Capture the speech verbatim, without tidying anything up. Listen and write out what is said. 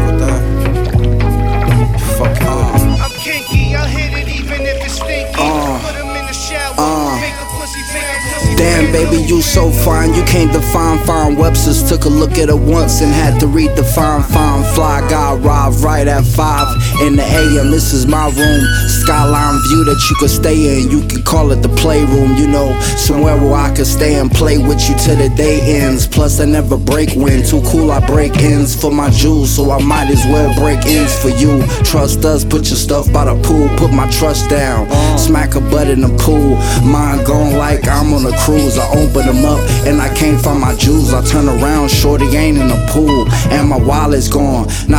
with that. Fuck it. I'm kinky, I'll hit it even if it's stinky. Uh, Put him in the shower, uh. make a pussy, make a pussy. Damn, baby, you so fine, you can't define fine. Webster's took a look at it once and had to redefine fine. Fly guy arrived right at five in the A M. This is my room, skyline view that you could stay in. You can call it the playroom, you know, somewhere where I could stay and play with you till the day ends. Plus, I never break wind, too cool, I break ends for my jewels, so I might as well break ends for you. Trust us, put your stuff by the pool, put my trust down, smack a butt in the pool. Mine gone like I'm on a cruise. I open them up and I can't find my jewels. I turn around, shorty ain't in the pool, and my wallet's gone. Now